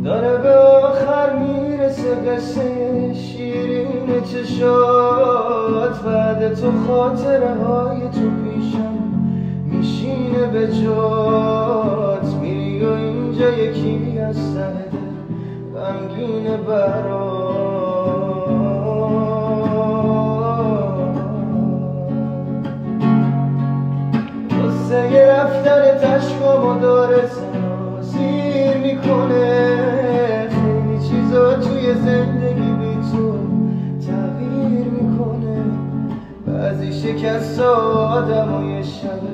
داره به آخر میرسه قصه شیرین چشات. بعد تو خاطره های تو پیشم میشینه به جات. میری و اینجا یکی از ته دل غمگینه برات. قصه رفتن تشکامو داره سرازیر میکنه. خیلی چیزا توی زندگی بی تو تغییر میکنه. بعضی شکست آدم و یه شب